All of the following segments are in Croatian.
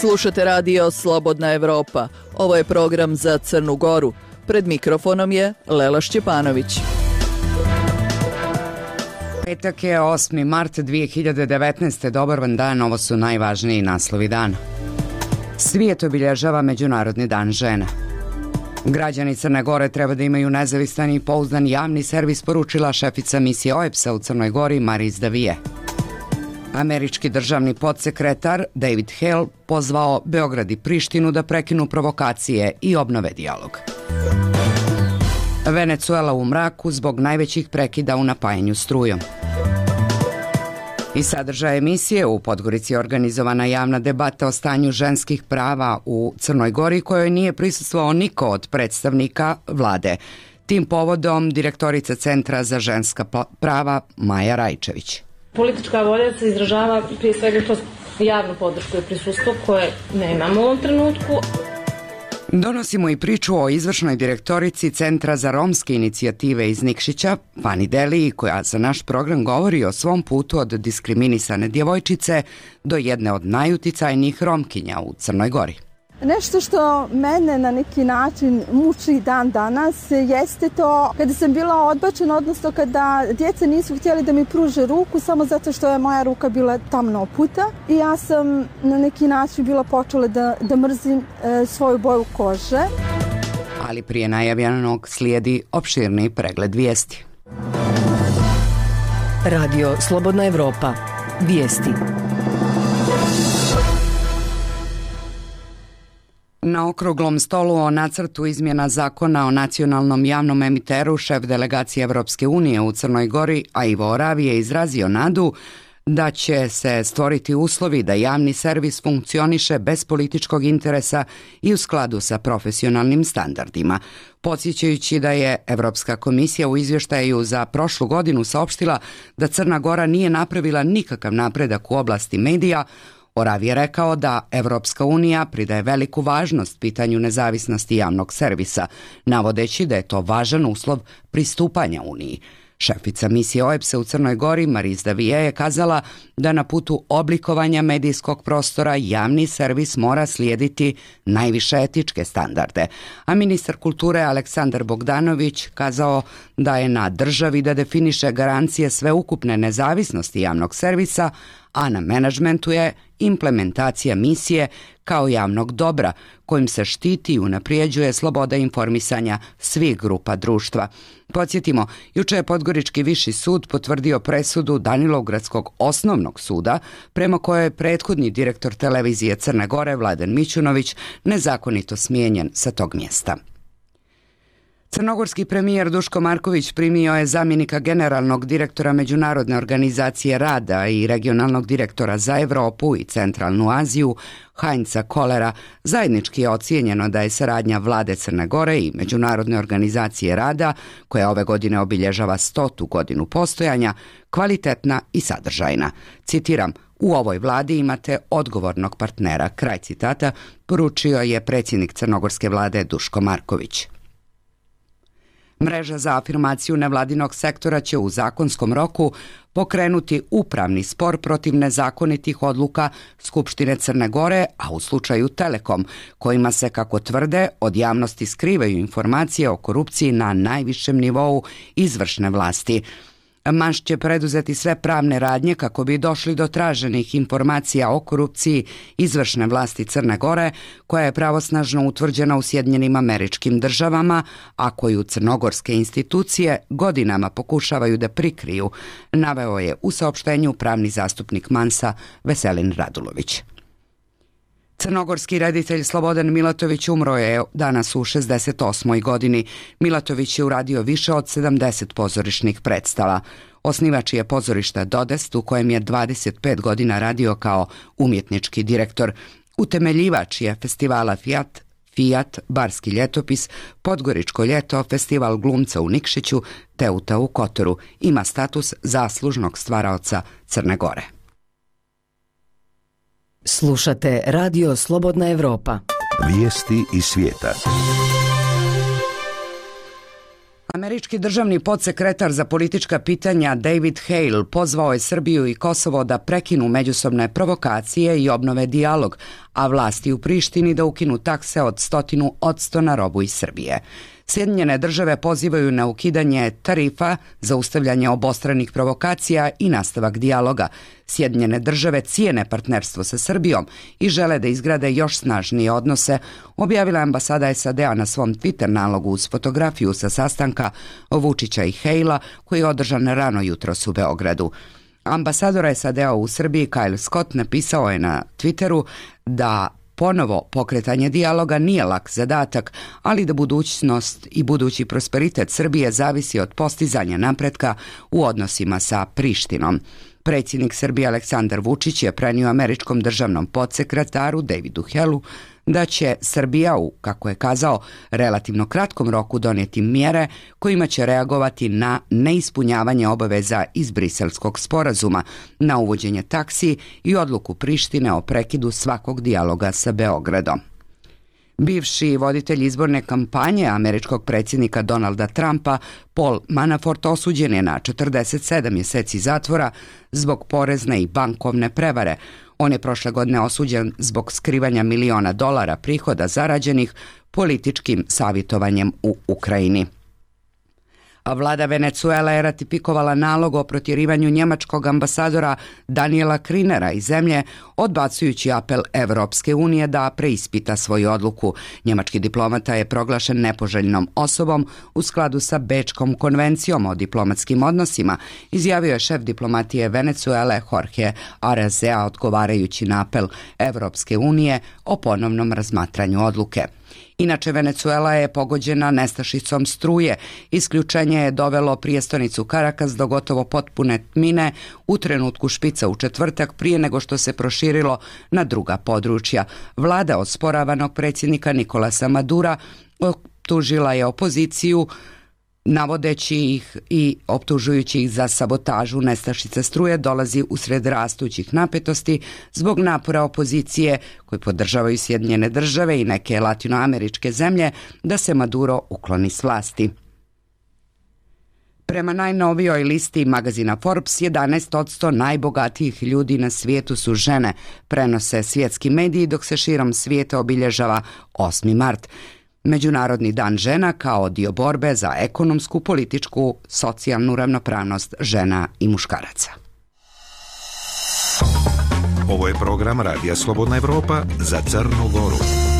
Slušate radio Slobodna Evropa. Ovo je program za Crnu Goru. Pred mikrofonom je Lela Šćepanović. Petak je 8. mart 2019. Dobar vam dan, ovo su najvažniji naslovi dana. Svijet obilježava Međunarodni dan žena. Građani Crne Gore treba da imaju nezavistan i pouzdan javni servis, poručila šefica misije OEBS-a u Crnoj Gori Maris Davije. Američki državni podsekretar David Hale pozvao Beograd i Prištinu da prekinu provokacije i obnove dijalog. Venecuela u mraku zbog najvećih prekida u napajanju strujom. I sadržaj emisije: u Podgorici je organizovana javna debata o stanju ženskih prava u Crnoj Gori kojoj nije prisustvovao niko od predstavnika vlade. Tim povodom direktorica Centra za ženska prava Maja Rajčević. Politička volja se izražava prije svega kroz javnu podršku i prisustvo koje nemamo u ovom trenutku. Donosimo i priču o izvršnoj direktorici Centra za romske inicijative iz Nikšića, Fani Deliji, koja za naš program govori o svom putu od diskriminisane djevojčice do jedne od najuticajnijih Romkinja u Crnoj Gori. Nešto što mene na neki način muči dan danas jeste to kada sam bila odbačena, odnosno kada djeca nisu htjeli da mi pruže ruku samo zato što je moja ruka bila tamno oputa i ja sam na neki način bila počela da mrzim svoju boju kože. Ali prije najavljenog slijedi opširni pregled vijesti. Radio Slobodna Evropa. Vijesti. Na okruglom stolu o nacrtu izmjena zakona o nacionalnom javnom emiteru šef delegacije Evropske unije u Crnoj Gori, a Ivo Oravi, je izrazio nadu da će se stvoriti uslovi da javni servis funkcioniše bez političkog interesa i u skladu sa profesionalnim standardima. Podsjećajući da je Evropska komisija u izvještaju za prošlu godinu saopštila da Crna Gora nije napravila nikakav napredak u oblasti medija, Oravi je rekao da Evropska unija pridaje veliku važnost pitanju nezavisnosti javnog servisa, navodeći da je to važan uslov pristupanja Uniji. Šefica misije OEBS-a u Crnoj Gori Maris Davije je kazala da na putu oblikovanja medijskog prostora javni servis mora slijediti najviše etičke standarde, a ministar kulture Aleksandar Bogdanović kazao da je na državi da definiše garancije sveukupne nezavisnosti javnog servisa, a na menadžmentu je implementacija misije kao javnog dobra kojim se štiti i unaprijeđuje sloboda informisanja svih grupa društva. Podsjetimo, juče je Podgorički viši sud potvrdio presudu Danilovgradskog osnovnog suda prema kojoj je prethodni direktor televizije Crne Gore Vladan Mićunović nezakonito smijenjen sa tog mjesta. Crnogorski premijer Duško Marković primio je zamjenika generalnog direktora Međunarodne organizacije rada i regionalnog direktora za Evropu i Centralnu Aziju Heinza Kollera. Zajednički je ocijenjeno da je saradnja vlade Crne Gore i Međunarodne organizacije rada, koja ove godine obilježava 100. godinu postojanja, kvalitetna i sadržajna. Citiram: "U ovoj vladi imate odgovornog partnera", kraj citata, poručio je predsjednik crnogorske vlade Duško Marković. Mreža za afirmaciju nevladinog sektora će u zakonskom roku pokrenuti upravni spor protiv nezakonitih odluka Skupštine Crne Gore, a u slučaju Telekom, kojima se, kako tvrde, od javnosti skrivaju informacije o korupciji na najvišem nivou izvršne vlasti. Manš će preduzeti sve pravne radnje kako bi došli do traženih informacija o korupciji izvršne vlasti Crne Gore, koja je pravosnažno utvrđena u Sjedinjenim Američkim Državama, a koju crnogorske institucije godinama pokušavaju da prikriju, naveo je u saopštenju pravni zastupnik Mansa Veselin Radulović. Crnogorski reditelj Slobodan Milatović umro je danas u 68. godini. Milatović je uradio više od 70 pozorišnih predstava. Osnivač je pozorišta Dodest, u kojem je 25 godina radio kao umjetnički direktor. Utemeljivač je festivala Fijat, Barski ljetopis, Podgoričko ljeto, festival glumca u Nikšiću, Teuta u Kotoru. Ima status zaslužnog stvaraoca Crne Gore. Slušate Radio Slobodna Evropa. Vijesti iz svijeta. Američki državni podsekretar za politička pitanja David Hale pozvao je Srbiju i Kosovo da prekinu međusobne provokacije i obnove dijalog, a vlasti u Prištini da ukinu takse od 100% na robu iz Srbije. Sjedinjene države pozivaju na ukidanje tarifa, zaustavljanje obostranih provokacija i nastavak dijaloga. Sjedinjene države cijene partnerstvo sa Srbijom i žele da izgrade još snažnije odnose, objavila je ambasada SAD-a na svom Twitter nalogu uz fotografiju sa sastanka Vučića i Hejla koji je održan rano jutros u Beogradu. Ambasador SAD-a u Srbiji Kyle Scott napisao je na Twitteru da ponovo pokretanje dijaloga nije lak zadatak, ali da budućnost i budući prosperitet Srbije zavisi od postizanja napretka u odnosima sa Prištinom. Predsjednik Srbije Aleksandar Vučić je prenio američkom državnom podsekretaru Davidu Haleu da će Srbija u, kako je kazao, relativno kratkom roku donijeti mjere kojima će reagovati na neispunjavanje obaveza iz Briselskog sporazuma, na uvođenje taksi i odluku Prištine o prekidu svakog dijaloga sa Beogradom. Bivši voditelj izborne kampanje američkog predsjednika Donalda Trumpa, Paul Manafort, osuđen je na 47 mjeseci zatvora zbog porezne i bankovne prevare. On je prošle godine osuđen zbog skrivanja $1 miliona prihoda zarađenih političkim savjetovanjem u Ukrajini. A vlada Venecuela je ratifikovala nalog o protjerivanju njemačkog ambasadora Daniela Krinera iz zemlje, odbacujući apel Evropske unije da preispita svoju odluku. Njemački diplomata je proglašen nepoželjnom osobom u skladu sa Bečkom konvencijom o diplomatskim odnosima, izjavio je šef diplomatije Venecuele Jorge Arrezea odgovarajući na apel Evropske unije o ponovnom razmatranju odluke. Inače, Venecuela je pogođena nestašicom struje. Isključenje je dovelo prijestolnicu Caracas do gotovo potpune tmine u trenutku špica u četvrtak prije nego što se proširilo na druga područja. Vlada osporavanog predsjednika Nicolasa Madura optužila je opoziciju navodeći ih i optužujući ih za sabotažu. Nestašica struje dolazi usred rastućih napetosti zbog napora opozicije koji podržavaju Sjedinjene države i neke latinoameričke zemlje da se Maduro ukloni s vlasti. Prema najnovijoj listi magazina Forbes, 11% najbogatijih ljudi na svijetu su žene, prenose svjetski mediji dok se širom svijeta obilježava 8. mart. Međunarodni dan žena kao dio borbe za ekonomsku, političku, socijalnu ravnopravnost žena i muškaraca. Ovo je program Radija Slobodna Evropa za Crnu Goru.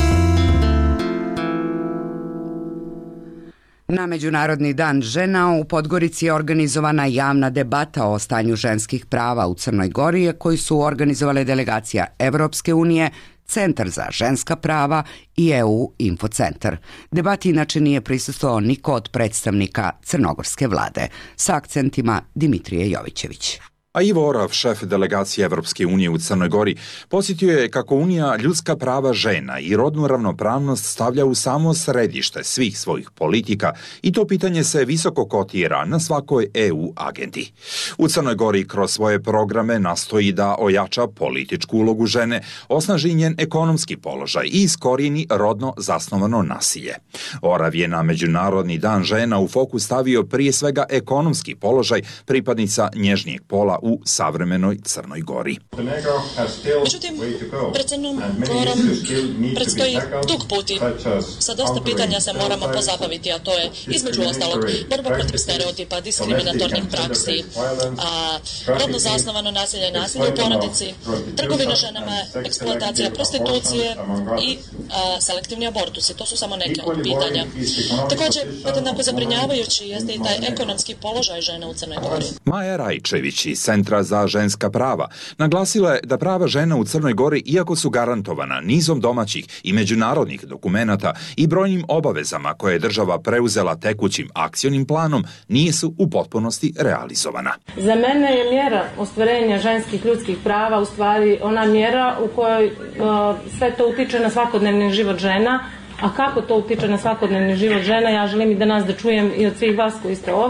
Na Međunarodni dan žena u Podgorici je organizovana javna debata o stanju ženskih prava u Crnoj Gori, koju su organizovale delegacija Evropske unije, Centar za ženska prava i EU Infocentar. Debati inače nije prisustvovao niko od predstavnika crnogorske vlade, sa akcentima Dimitrije Jovićević. A Ivo Orav, šef delegacije Evropske unije u Crnoj Gori, posjetio je kako Unija ljudska prava žena i rodnu ravnopravnost stavlja u samo središte svih svojih politika i to pitanje se visoko kotira na svakoj EU agendi. U Crnoj Gori kroz svoje programe nastoji da ojača političku ulogu žene, osnaži njen ekonomski položaj i iskorijeni rodno zasnovano nasilje. Orav je na Međunarodni dan žena u fokus stavio prije svega ekonomski položaj pripadnica nježnijeg pola u savremenoj Crnoj Gori. Međutim, pred Crnom Gorom predstoji dug put i sa dosta pitanja se moramo pozabaviti, a to je između ostalog borba protiv stereotipa, diskriminatornih praksi, rodno zasnovano nasilje, nasilje u porodici, trgovina ženama, eksploatacija prostitucije i selektivni abortusi. To su samo neke od pitanja. Također, podjednako zabrinjavajući jeste i taj ekonomski položaj žena u Crnoj Gori. Maja Rajčević iz Centra za ženska prava naglasila je da prava žena u Crnoj Gori, iako su garantovana nizom domaćih i međunarodnih dokumenata i brojnim obavezama koje je država preuzela tekućim akcionim planom, nisu u potpunosti realizovana. Za mene je mjera ostvarenja ženskih ljudskih prava u stvari ona mjera u kojoj sve to utiče na svakodnevni život žena. A kako to utiče na svakodnevni život žena, ja želim i danas da čujem i od svih vas koji ste ovdje.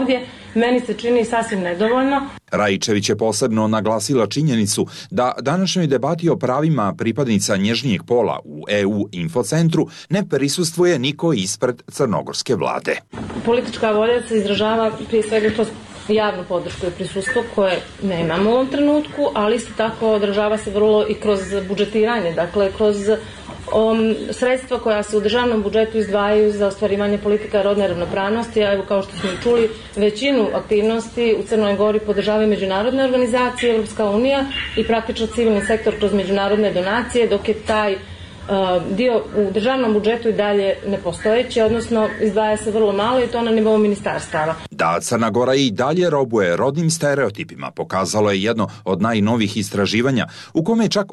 meni se čini sasvim nedovoljno. Rajičević je posebno naglasila činjenicu da današnjoj debati o pravima pripadnica nježnijeg pola u EU infocentru ne prisustvuje niko ispred crnogorske vlade. Politička volja se izražava prije svega kroz javnu podršku i prisustvo koje nemamo u ovom trenutku, ali isto tako odražava se vrlo i kroz budžetiranje, dakle kroz sredstva koja se u državnom budžetu izdvajaju za ostvarivanje politika rodne ravnopravnosti, a evo kao što smo i čuli, većinu aktivnosti u Crnoj Gori podržavaju međunarodne organizacije, Evropska unija i praktično civilni sektor kroz međunarodne donacije, dok je taj dio u državnom budžetu i dalje nepostojeći, odnosno izdvaja se vrlo malo i to na nivou ministarstava. Da Crna Gora i dalje robuje rodnim stereotipima pokazalo je jedno od najnovih istraživanja u kome je čak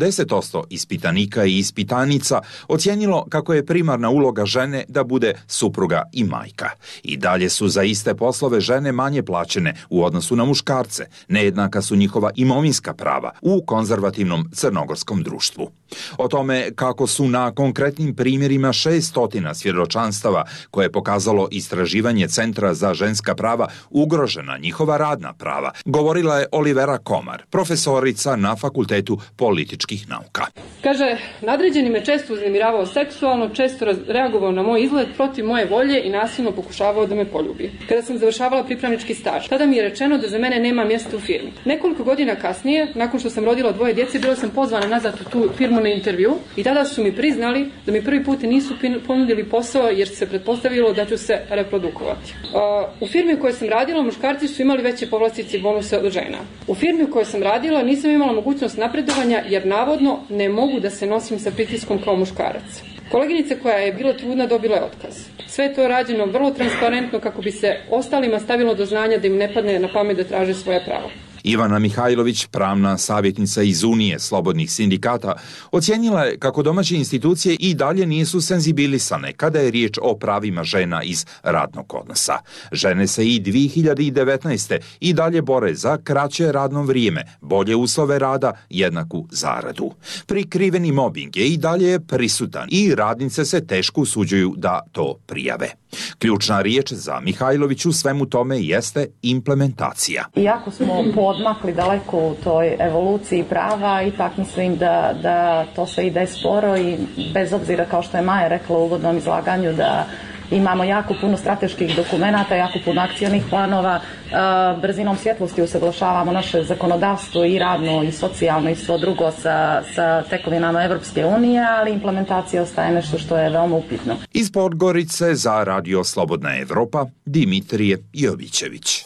80% ispitanika i ispitanica ocijenilo kako je primarna uloga žene da bude supruga i majka. I dalje su za iste poslove žene manje plaćene u odnosu na muškarce, nejednaka su njihova imovinska prava u konzervativnom crnogorskom društvu. O tome kako su na konkretnim primjerima 600 svjedočanstava koje je pokazalo istraživanje Centra za ženska prava ugrožena njihova radna prava, govorila je Olivera Komar, profesorica na Fakultetu političkih nauka. Kaže, nadređeni me često uznemiravao seksualno, često reagovao na moj izgled protiv moje volje i nasilno pokušavao da me poljubi. Kada sam završavala pripravnički staž, tada mi je rečeno da za mene nema mjesta u firmi. Nekoliko godina kasnije, nakon što sam rodila 2 djece, bila sam pozvana nazad u tu firmu na intervju i tada su mi priznali da mi prvi put nisu ponudili posao jer se pretpostavilo da ću se reprodukovati. U firmi u kojoj sam radila muškarci su imali veće povlastice i bonuse od žena. U firmi u kojoj sam radila nisam imala mogućnost napredovanja jer navodno ne mogu da se nosim sa pritiskom kao muškarac. Koleginica koja je bila trudna dobila je otkaz. Sve je to rađeno vrlo transparentno kako bi se ostalima stavilo do znanja da im ne padne na pamet da traže svoje pravo. Ivana Mihajlović, pravna savjetnica iz Unije slobodnih sindikata, ocijenila je kako domaće institucije i dalje nisu senzibilisane kada je riječ o pravima žena iz radnog odnosa. Žene se i 2019. i dalje bore za kraće radno vrijeme, bolje uslove rada, jednaku zaradu. Prikriveni mobbing je i dalje prisutan i radnice se teško usuđuju da to prijave. Ključna riječ za Mihajlović u svemu tome jeste implementacija. Iako smo podmakli daleko u toj evoluciji prava, ipak mislim da to sve ide sporo i bez obzira, kao što je Maja rekla u uvodnom izlaganju, da imamo jako puno strateških dokumenata, jako puno akcionih planova, brzinom svjetlosti usaglašavamo naše zakonodavstvo i radno i socijalno i svo drugo sa tekovinama Evropske unije, ali implementacija ostaje nešto što je veoma upitno. Iz Podgorice za Radio Slobodna Evropa, Dimitrije Jovićević.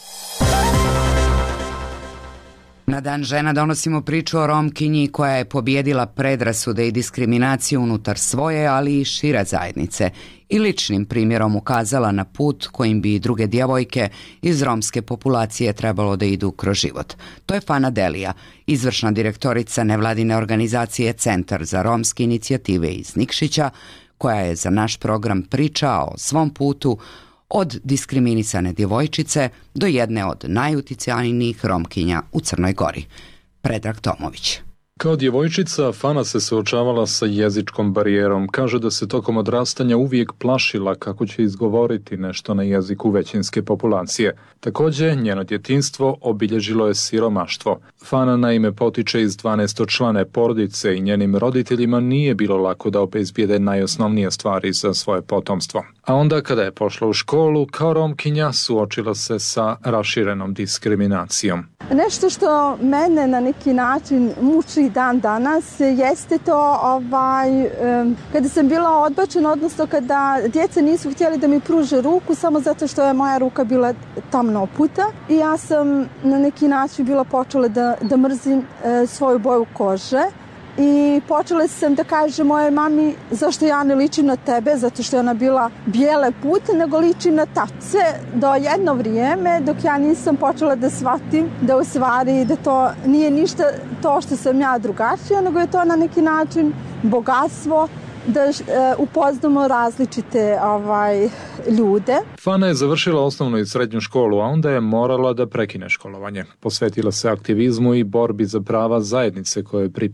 Na Dan žena donosimo priču o Romkinji koja je pobijedila predrasude i diskriminaciju unutar svoje, ali i šire zajednice i ličnim primjerom ukazala na put kojim bi i druge djevojke iz romske populacije trebalo da idu kroz život. To je Fana Delija, izvršna direktorica nevladine organizacije Centar za romske inicijative iz Nikšića, koja je za naš program pričala o svom putu od diskriminisane djevojčice do jedne od najuticajnijih Romkinja u Crnoj Gori. Predrag Tomović. Kao djevojčica, Fana se suočavala sa jezičkom barijerom. Kaže da se tokom odrastanja uvijek plašila kako će izgovoriti nešto na jeziku većinske populacije. Također, njeno djetinjstvo obilježilo je siromaštvo. Fana naime potiče iz 12-člane porodice i njenim roditeljima nije bilo lako da obezbijede najosnovnije stvari za svoje potomstvo. A onda kada je pošla u školu, kao Romkinja suočila se sa raširenom diskriminacijom. Nešto što mene na neki način muči dan danas jeste to kada sam bila odbačena, odnosno kada djeca nisu htjeli da mi pruže ruku samo zato što je moja ruka bila tamno oputa i ja sam na neki način bila počela da mrzim svoju boju kože. I počela sam da kažem mojoj mami zašto ja ne ličim na tebe, zato što je ona bila bijele pute, nego ličim na tace do jedno vrijeme dok ja nisam počela da shvatim da u stvari da to nije ništa to što sam ja drugačija, nego je to na neki način bogatstvo da upoznamo različite ljude. Fana je završila osnovnu i srednju školu, a onda je morala da prekine školovanje. Posvetila se aktivizmu i borbi za prava zajednice koje pripada.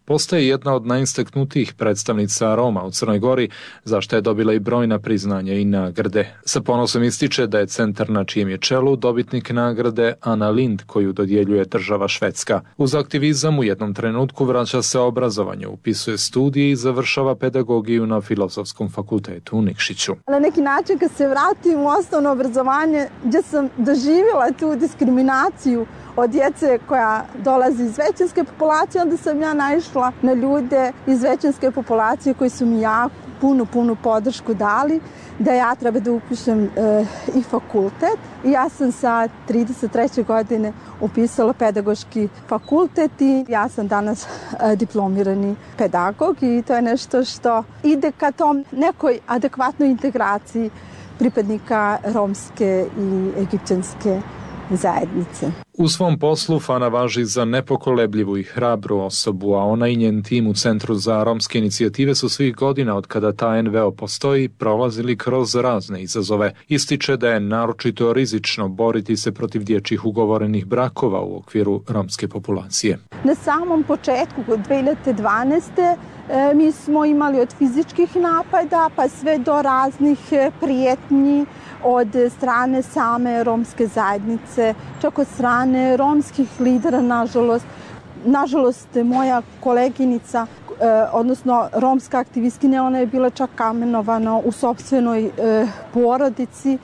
postaje jedna od najistaknutijih predstavnica Roma u Crnoj Gori, za što je dobila i brojna priznanja i nagrade. Sa ponosom ističe da je centar na čijem je čelu dobitnik nagrade Anna Lindh, koju dodjeljuje država Švedska. Uz aktivizam u jednom trenutku vraća se obrazovanju, upisuje studije i završava pedagogiju na Filozofskom fakultetu u Nikšiću. Na neki način kad se vratim u osnovno obrazovanje, gdje sam doživjela tu diskriminaciju od djece koja dolazi iz većinske populacije, onda sam ja naišla na ljude iz većinske populacije koji su mi jako punu podršku dali da ja treba da upišem i fakultet. I ja sam sa 33. godine upisala pedagoški fakultet i ja sam danas diplomirani pedagog i to je nešto što ide ka tom nekoj adekvatnoj integraciji pripadnika romske i egipćanske zajednice. U svom poslu Fana važi za nepokolebljivu i hrabru osobu, a ona i njen tim u Centru za romske inicijative su svih godina od kada ta NVO postoji prolazili kroz razne izazove. Ističe da je naročito rizično boriti se protiv dječjih ugovorenih brakova u okviru romske populacije. Na samom početku 2012. mi smo imali od fizičkih napada pa sve do raznih prijetnji od strane same romske zajednice, čak od strane romskih lidera, nažalost moja koleginica, odnosno romska aktivistkinja, ona je bila čak kamenovana u sopstvenoj porodici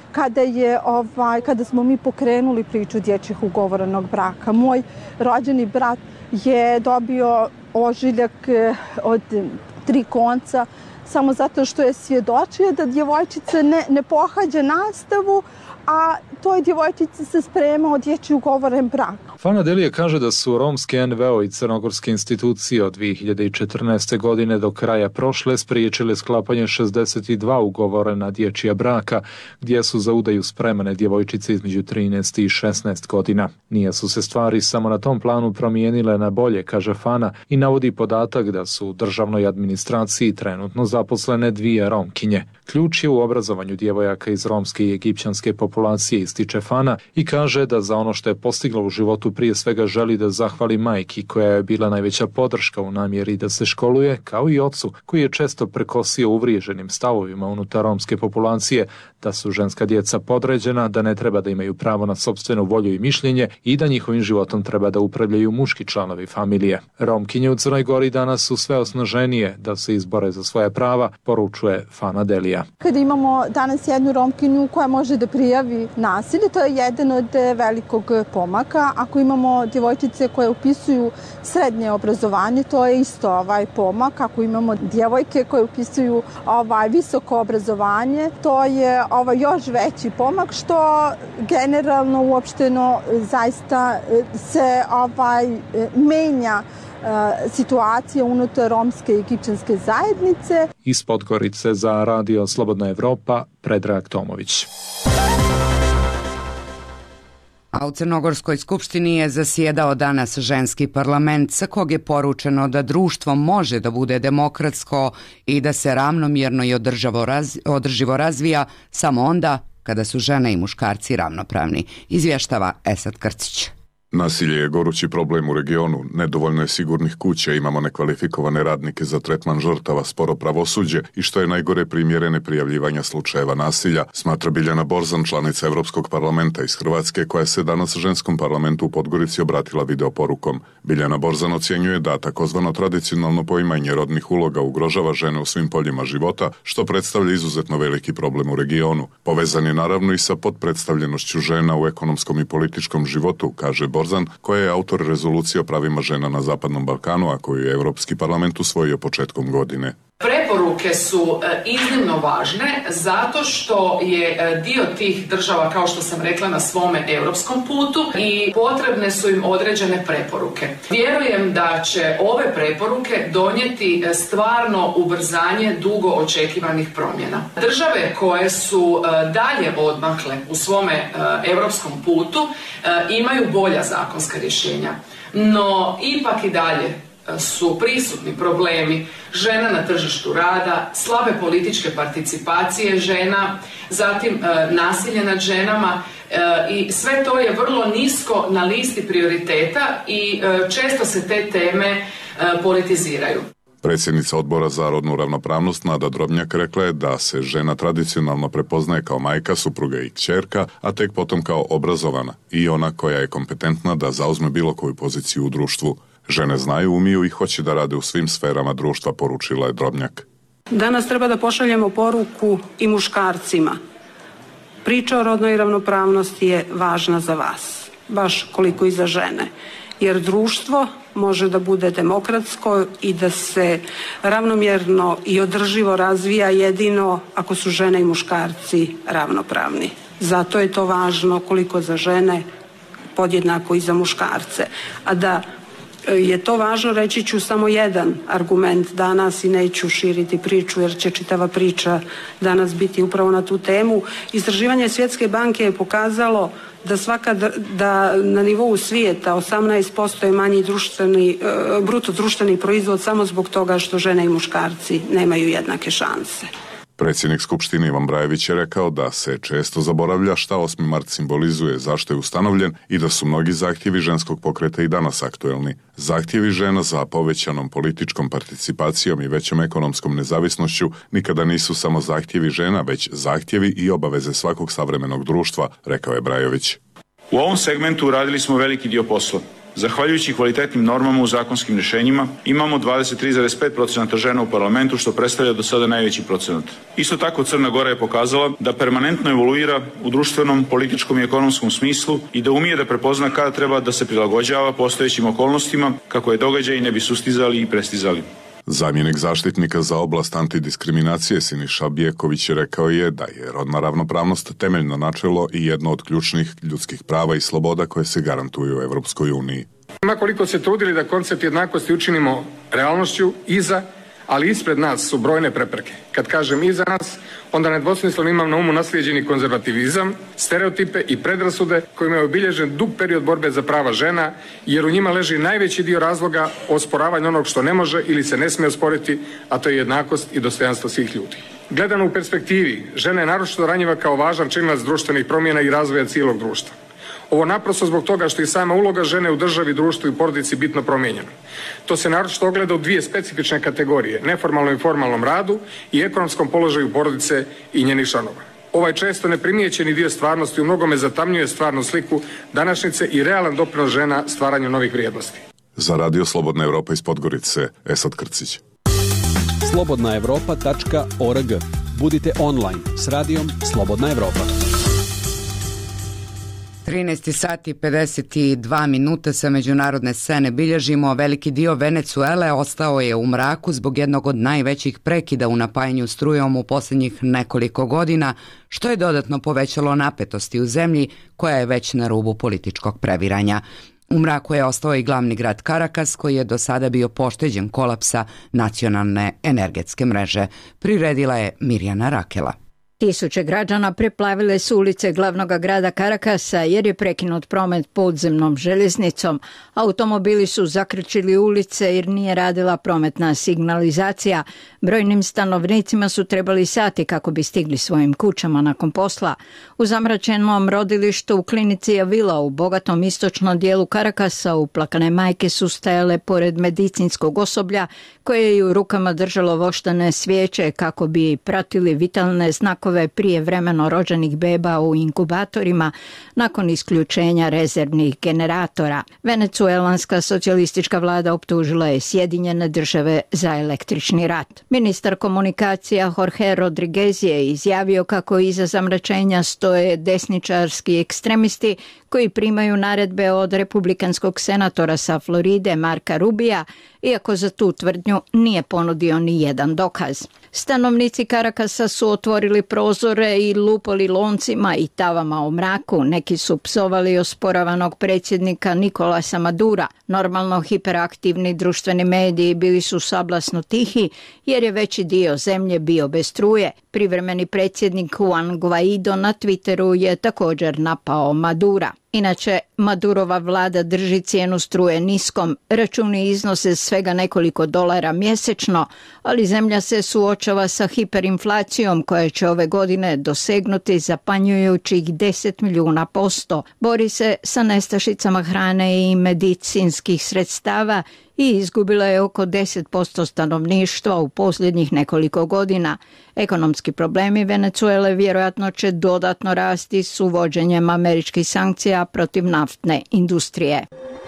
kada smo mi pokrenuli priču dječjih ugovorenog braka. Moj rođeni brat je dobio ožiljak od 3 konca samo zato što je svjedočio da djevojčica ne pohađa nastavu, a toj djevojčici se spremao dječji ugovoren brak. Fana Delija kaže da su romske NVO i crnogorske institucije od 2014. godine do kraja prošle spriječile sklapanje 62 ugovorena dječja braka, gdje su za udaju spremane djevojčice između 13 i 16 godina. Nije su se stvari samo na tom planu promijenile na bolje, kaže Fana, i navodi podatak da su u državnoj administraciji trenutno zaposlene 2 Romkinje. Ključ je u obrazovanju djevojaka iz romske i egipćanske populacije, ističe Fana, i kaže da za ono što je postigla u životu prije svega želi da zahvali majki koja je bila najveća podrška u namjeri da se školuje, kao i ocu koji je često prekosio uvriježenim stavovima unutar romske populacije, da su ženska djeca podređena, da ne treba da imaju pravo na sopstvenu volju i mišljenje i da njihovim životom treba da upravljaju muški članovi familije. Romkinje u Crnoj Gori danas su sve osnaženije da se izbore za svoja prava, poručuje Fana Delija. Kada imamo danas jednu Romkinju koja može da prijavi nasilje, to je jedan od velikog pomaka. Ako imamo djevojčice koje upisuju srednje obrazovanje, to je isto pomak. Ako imamo djevojke koje upisuju visoko obrazovanje, to je još veći pomak, što generalno uopšteno zaista se menja situacija unutar romske i egipćanske zajednice. Iz Podgorice za Radio Slobodna Evropa, Predrag Tomović. A u Crnogorskoj skupštini je zasjedao danas ženski parlament, sa kog je poručeno da društvo može da bude demokratsko i da se ravnomjerno i održivo razvija samo onda kada su žene i muškarci ravnopravni, izvještava Esad Krcić. Nasilje je gorući problem u regionu, nedovoljno je sigurnih kuća, imamo nekvalifikovane radnike za tretman žrtava, sporo pravosuđe i što je najgore primjere neprijavljivanja slučajeva nasilja, smatra Biljana Borzan, članica Evropskog parlamenta iz Hrvatske, koja se danas ženskom parlamentu u Podgorici obratila videoporukom. Biljana Borzan ocjenjuje da takozvano tradicionalno poimanje rodnih uloga ugrožava žene u svim poljima života, što predstavlja izuzetno veliki problem u regionu. Povezan je naravno i sa podpredstavljenošću žena u ekonomskom i političkom životu, kaže Borzan, koja je autor rezolucije o pravima žena na Zapadnom Balkanu, a koju je Europski parlament usvojio početkom godine. Preporuke su iznimno važne zato što je dio tih država, kao što sam rekla, na svome europskom putu i potrebne su im određene preporuke. Vjerujem da će ove preporuke donijeti stvarno ubrzanje dugo očekivanih promjena. Države koje su dalje odmakle u svome europskom putu imaju bolja zakonska rješenja, no ipak i dalje su prisutni problemi žena na tržištu rada, slabe političke participacije žena, zatim nasilje nad ženama i sve to je vrlo nisko na listi prioriteta i često se te teme politiziraju. Predsjednica odbora za rodnu ravnopravnost Nada Drobnjak rekla je da se žena tradicionalno prepoznaje kao majka, supruga i kćerka, a tek potom kao obrazovana i ona koja je kompetentna da zauzme bilo koju poziciju u društvu. Žene znaju, umiju i hoće da rade u svim sferama društva, poručila je Drobnjak. Danas treba da pošaljemo poruku i muškarcima. Priča o rodnoj ravnopravnosti je važna za vas, baš koliko i za žene, jer društvo može da bude demokratsko i da se ravnomjerno i održivo razvija jedino ako su žene i muškarci ravnopravni. Zato je to važno koliko za žene, podjednako i za muškarce. A da je to važno, reći ću samo jedan argument danas i neću širiti priču jer će čitava priča danas biti upravo na tu temu. Istraživanje Svjetske banke je pokazalo da na nivou svijeta 18% je manji bruto društveni proizvod samo zbog toga što žene i muškarci nemaju jednake šanse. Predsjednik Skupštine Ivan Brajević je rekao da se često zaboravlja šta 8. mart simbolizuje, zašto je ustanovljen i da su mnogi zahtjevi ženskog pokreta i danas aktuelni. Zahtjevi žena za povećanom političkom participacijom i većom ekonomskom nezavisnošću nikada nisu samo zahtjevi žena, već zahtjevi i obaveze svakog savremenog društva, rekao je Brajević. U ovom segmentu uradili smo veliki dio posla. Zahvaljujući kvalitetnim normama u zakonskim rješenjima imamo 23,5% žena u parlamentu, što predstavlja do sada najveći procenat. Isto tako Crna Gora je pokazala da permanentno evoluira u društvenom, političkom i ekonomskom smislu i da umije da prepozna kada treba da se prilagođava postojećim okolnostima kako je događaji ne bi sustizali i prestizali. Zamjenik zaštitnika za oblast antidiskriminacije Siniša Bijeković rekao je da je rodna ravnopravnost temeljno načelo i jedno od ključnih ljudskih prava i sloboda koje se garantuju u Europskoj uniji. Makoliko se trudili da koncept jednakosti učinimo realnošću, ali ispred nas su brojne prepreke. Kad kažem iza nas, onda nedvosmisleno imam na umu naslijeđeni konzervativizam, stereotipe i predrasude kojima je obilježen dug period borbe za prava žena, jer u njima leži najveći dio razloga osporavanja onog što ne može ili se ne smije osporiti, a to je jednakost i dostojanstvo svih ljudi. Gledano u perspektivi, žena je naročito ranjiva kao važan činilac društvenih promjena i razvoja cijelog društva. Ovo naprosto zbog toga što je sama uloga žene u državi, društvu i porodici bitno promijenjena. To se naročito ogleda u dvije specifične kategorije, neformalnom i formalnom radu i ekonomskom položaju porodice i njenih članova. Ovaj često neprimijećeni dio stvarnosti u mnogome zatamnjuje stvarnu sliku današnjice i realan doprinos žena stvaranju novih vrijednosti. Za Radio Slobodna Evropa iz Podgorice, Esad Krcić. slobodnaevropa.org. Budite online s radijom Slobodna Evropa. 13 sati 52 minuta sa međunarodne scene bilježimo. Veliki dio Venecuele ostao je u mraku zbog jednog od najvećih prekida u napajanju strujom u posljednjih nekoliko godina, što je dodatno povećalo napetosti u zemlji koja je već na rubu političkog previranja. U mraku je ostao i glavni grad Caracas, koji je do sada bio pošteđen kolapsa nacionalne energetske mreže. Priredila je Mirjana Rakela. Tisuće građana preplavile su ulice glavnog grada Caracasa jer je prekinut promet podzemnom željeznicom. Automobili su zakrčili ulice jer nije radila prometna signalizacija. Brojnim stanovnicima su trebali sati kako bi stigli svojim kućama nakon posla. U zamračenom rodilištu u klinici Avila u bogatom istočnom dijelu Caracasa uplakane majke su stajale pored medicinskog osoblja koje je u rukama držalo voštane svijeće kako bi pratili vitalne znakove prije vremeno rođenih beba u inkubatorima nakon isključenja rezervnih generatora. Venecuelanska socijalistička vlada optužila je Sjedinjene države za električni rat. Ministar komunikacija Jorge Rodriguez je izjavio kako iza zamračenja stoje desničarski ekstremisti koji primaju naredbe od republikanskog senatora sa Floride Marka Rubija, iako za tu tvrdnju nije ponudio ni jedan dokaz. Stanovnici Caracasa su otvorili prozore i lupali loncima i tavama u mraku. Neki su psovali osporavanog predsjednika Nicolasa Madura. Normalno hiperaktivni društveni mediji bili su sablasno tihi jer je veći dio zemlje bio bez struje. Privremeni predsjednik Juan Guaido na Twitteru je također napao Madura. Inače, Madurova vlada drži cijenu struje niskom, računi iznose svega nekoliko dolara mjesečno, ali zemlja se suočava sa hiperinflacijom koja će ove godine dosegnuti zapanjujućih 10 milijuna %. Bori se sa nestašicama hrane i medicinskih sredstava i izgubila je oko 10% stanovništva u posljednjih nekoliko godina. Ekonomski problemi Venezuele vjerojatno će dodatno rasti s uvođenjem američkih sankcija protiv naftne industrije.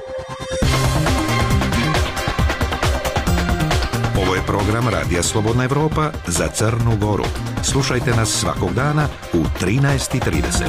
Ovo je program Radija Slobodna Evropa za Crnu Goru. Slušajte nas svakog dana u 13:30.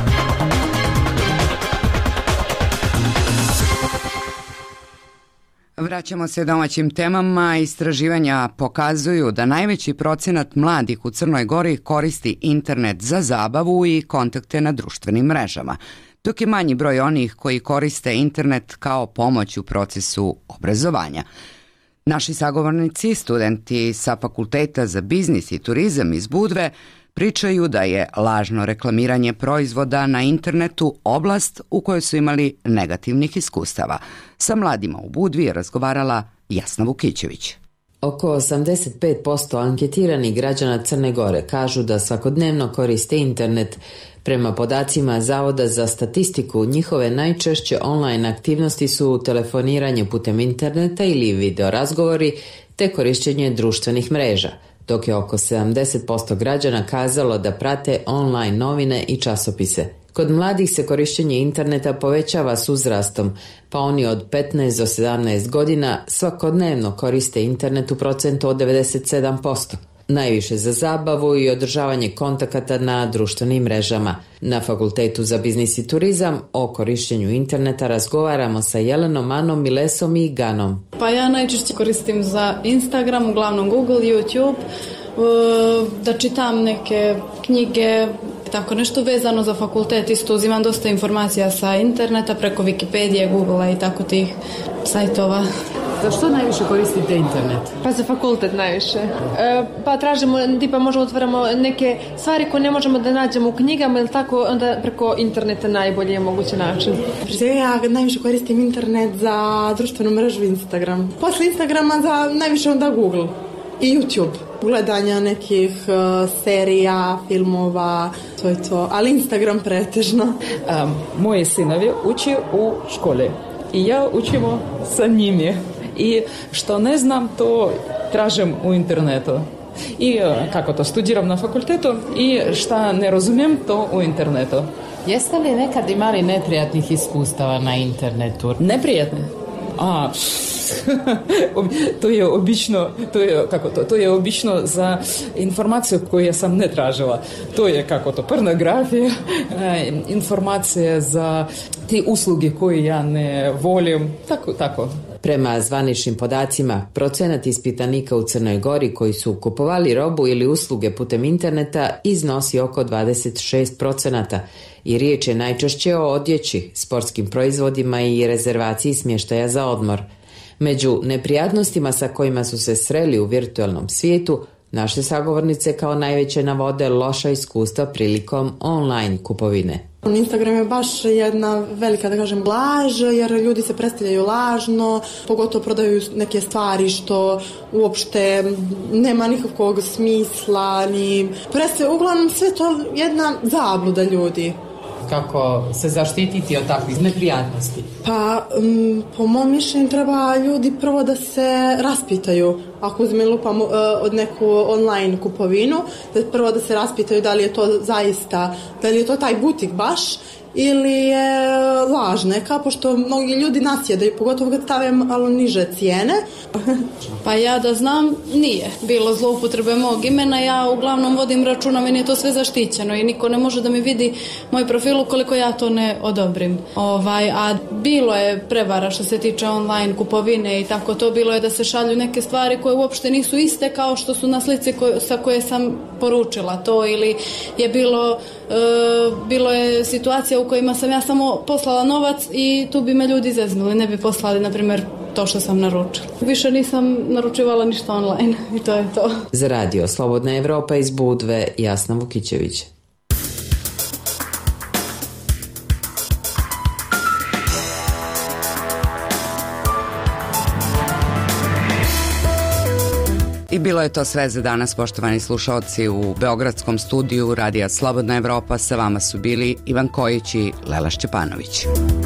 Vraćamo se domaćim temama. Istraživanja pokazuju da najveći procenat mladih u Crnoj Gori koristi internet za zabavu i kontakte na društvenim mrežama, dok je manji broj onih koji koriste internet kao pomoć u procesu obrazovanja. Naši sagovornici, studenti sa Fakulteta za biznis i turizam iz Budve, pričaju da je lažno reklamiranje proizvoda na internetu oblast u kojoj su imali negativnih iskustava. Sa mladima u Budvi je razgovarala Jasna Vukićević. Oko 85% anketiranih građana Crne Gore kažu da svakodnevno koriste internet. Prema podacima Zavoda za statistiku, njihove najčešće online aktivnosti su telefoniranje putem interneta ili videorazgovori te korišćenje društvenih mreža, dok je oko 70% građana kazalo da prate online novine i časopise. Kod mladih se korišćenje interneta povećava s uzrastom, pa oni od 15 do 17 godina svakodnevno koriste internet u procentu od 97%. Najviše za zabavu i održavanje kontakata na društvenim mrežama. Na Fakultetu za biznis i turizam o korišćenju interneta razgovaramo sa Jelenom, Anom, Milesom i Ganom. Pa ja najčešće koristim za Instagram, uglavnom Google, YouTube, da čitam neke knjige, tako nešto vezano za fakultet. Isto uzimam dosta informacija sa interneta preko Wikipedije, Googlea i tako tih sajtova. Za što najviše koristite internet? Pa za fakultet najviše. Pa tražimo, tipa možemo otvaramo neke stvari koje ne možemo da nađemo u knjigama ili tako, onda preko interneta najbolji je mogući način. Ja najviše koristim internet za društvenu mrežu Instagram. Posle Instagrama za najviše onda Google i YouTube. Gledanja nekih serija, filmova, to je to. Ali Instagram pretežno. Moji sinovi uči u škole i ja učimo sa njimi. I što ne znam, to tražim u internetu. I kako to, studiram na fakultetu i šta ne razumijem, to u internetu. Jeste li nekad imali neprijatnih iskustava na internetu? Neprijatne? To je obično, to je obično za informaciju koju sam ne tražila. To je pornografija, informacije za te usluge koje ja ne volim, tako. Prema zvaničnim podacima, procenat ispitanika u Crnoj Gori koji su kupovali robu ili usluge putem interneta iznosi oko 26% i riječ je najčešće o odjeći, sportskim proizvodima i rezervaciji smještaja za odmor. Među neprijatnostima sa kojima su se sreli u virtualnom svijetu, naše sagovornice kao najveće navode loša iskustva prilikom online kupovine. Instagram je baš jedna velika, da kažem, laž, jer ljudi se predstavljaju lažno, pogotovo prodaju neke stvari što uopšte nema nikakvog smisla, uglavnom sve to jedna zabluda ljudi. Kako se zaštititi od takvih neprijatnosti? Pa, po mom mišljenju treba ljudi prvo da se raspitaju. Ako lupam od neku online kupovinu, prvo da se raspitaju da li je to zaista, da li je to taj butik baš ili je laž neka, pošto mnogi ljudi nasjedaju, pogotovo kad stave malo niže cijene. Pa ja da znam, nije bilo zloupotrebe mog imena, ja uglavnom vodim računa, meni je to sve zaštićeno i niko ne može da mi vidi moj profil ukoliko ja to ne odobrim. A bilo je prevara što se tiče online kupovine i tako to, bilo je da se šalju neke stvari koje uopšte nisu iste kao što su na slici sa koje sam poručila to, ili je bilo je situacija u kojima sam ja samo poslala novac i tu bi me ljudi zeznuli, ne bi poslali, na primjer, to što sam naručila. Više nisam naručivala ništa online i to je to. Za Radio Slobodna Evropa iz Budve, Jasna Vukićević. I bilo je to sve za danas, poštovani slušalci. U beogradskom studiju Radija Slobodna Evropa sa vama su bili Ivan Kojić i Lela Šćepanović.